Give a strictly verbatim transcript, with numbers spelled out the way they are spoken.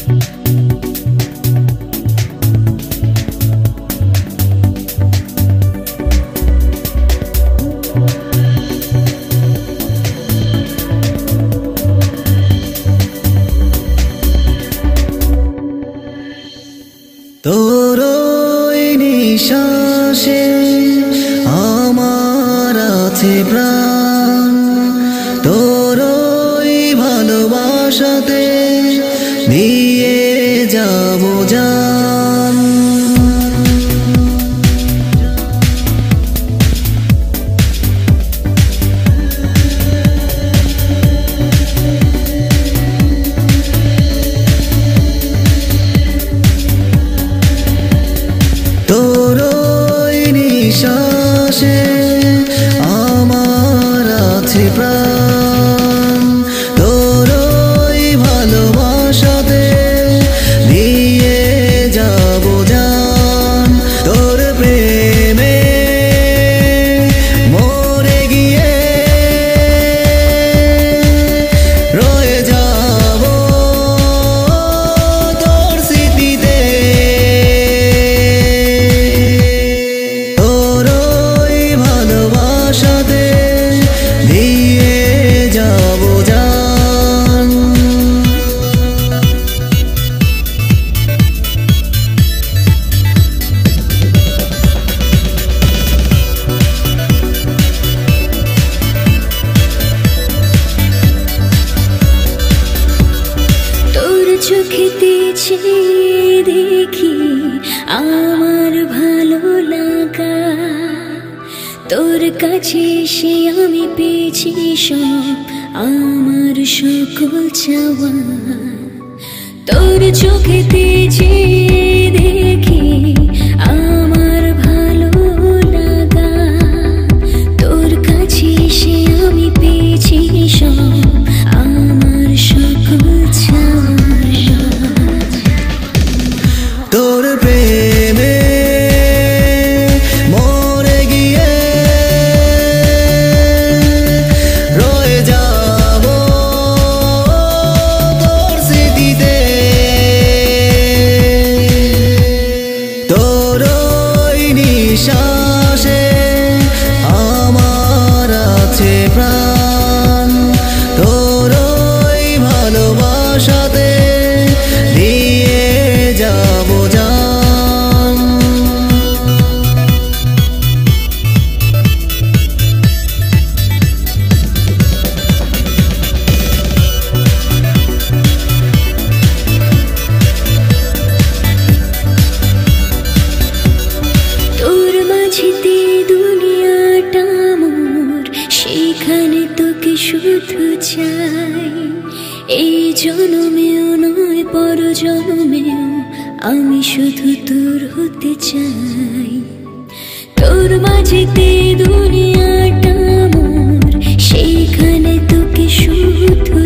তোর ওই নিঃশ্বাসে আমার আছে প্রাণ, তোর ওই ভালোবাসাতে দিয়ে যাব জান। তোর ওই নিঃশ্বাসে আমার আছে প্রাণ, তোর ওই ভালোবাসাতে দিয়ে যাব জান। তোর প্রেমে মরে গিয়ে রয়ে যাব তোর স্মৃতিতে। চোখেতে চেয়ে দেখি আমার ভালো লাগা, তোর কাছে এসে আমি পেয়েছি সব আমার সকল চাওয়া। তোর চোখেতে চেয়ে দেখি আমার ভালো লাগা, তোর কাছে এসে আমি পেয়েছি সব আমার সকল চাওয়া। তোর প্রেমে মরে গিয়ে রয়ে যাব তোর স্মৃতিতে। তোর ওই নিঃশ্বাসে আমার আছে প্রাণ, তোর ওই ভালোবাসাতে দিয়ে যাব জান। তোর মাঝেতে দুনিয়াটা মোর, সেখানে তোকে শুধু চাই। এই জন্মেও নয় পর জন্মেও আমি শুধু তোর হতে চাই। তোর মাঝেতে দুনিয়াটা মোর, সেইখানে তোকে শুধু